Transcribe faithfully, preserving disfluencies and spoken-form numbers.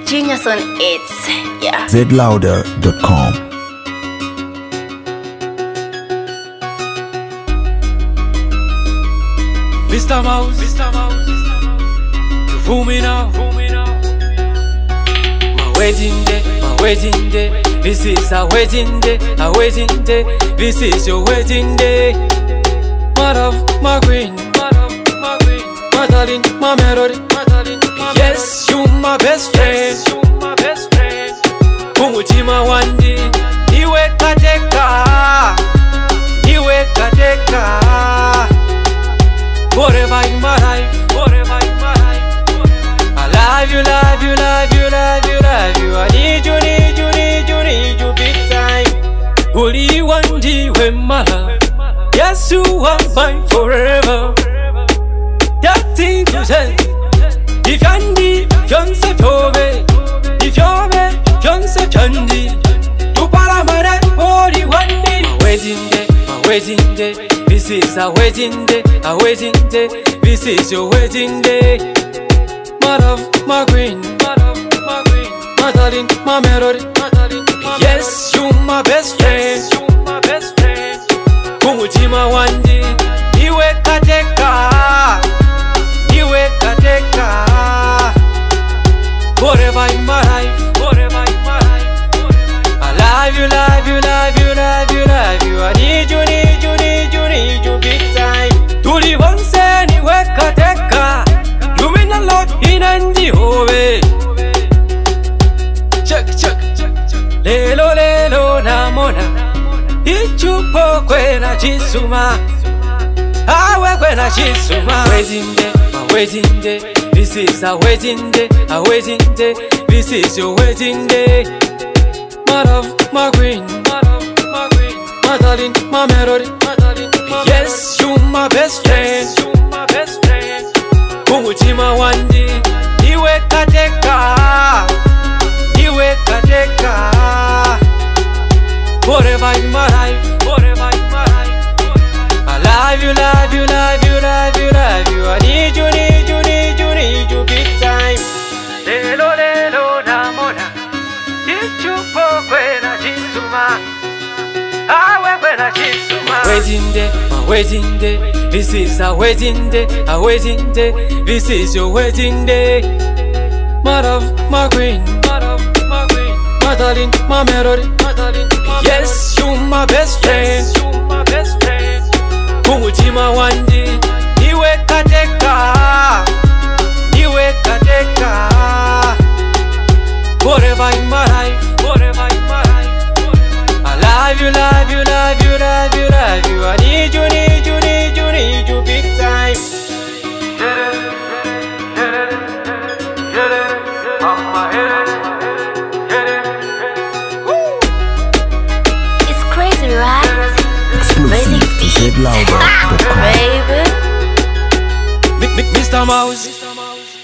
Genius on it, yeah. z louder dot com. Mister Mouse, Mister Mouse, you fool me now, fool me now. My wedding day, my wedding day. This is a wedding day, a wedding day. This is your wedding day. My love, my queen, my love, my queen, my darling, my melody, my darling. Yes, you my best friend, you my best friend. Umutima wandi, niwe kateka, niwe kateka. Forever in my life, forever in my life. I love you, love you, love you, love you, love you. I need you, need you, need you, need you big time. Only one day when my love. Yes, you are mine forever. That thing to say. If you need, fiance fiove. If you're me, fiance fiandi. Tu para mare, only one day. My wedding day, my wedding day. This is a wedding day, a wedding day. This is your wedding day. My love, my queen, my love, my queen, my darling, my melody, my darling. Yes, you my best friend, you my best friend. Umutima wandi, niwe kateka, niwe kateka. Forever in my life, forever in my life. I love you, love you, love you, love you, love you. I need you, need you, need you, need you big time. Tuli onse niwe kateka. You mean a lot in Andy Hove. Check, check, lelo, lelo, namona. Ichupo kwena chisuma. Awe kwena chisuma. Wedding day, my wedding day. This is a wedding day, a wedding day. This is your wedding day. My love, my queen, my love, my queen, my darling, my melody, my darling. Yes, you my best friend, you my best friend. Umutima wandi, niwe kateka, niwe kateka. Forever in my life, forever in my life. I love you, love you, love you, love you, love you. I need you, need you, need you, need you big time. Lelo, lelo, namona. Ichupo kwena chisuma. Awe kwena chisuma. Wedding day, my wedding day. This is a wedding day, a wedding day. This is your wedding day. My love, my queen, my love, my queen, my darling, my melody, my darling. Yes, you my best friend, you my best friend. Umutima wandi, niwe kateka, niwe kateka. Forever in my life, forever in my life. I love you, love you, love you, love you, love you. I need you, need you, need you, need you big time. It's crazy, right? Exclusive to z louder dot com. Baby. Mister Mouse.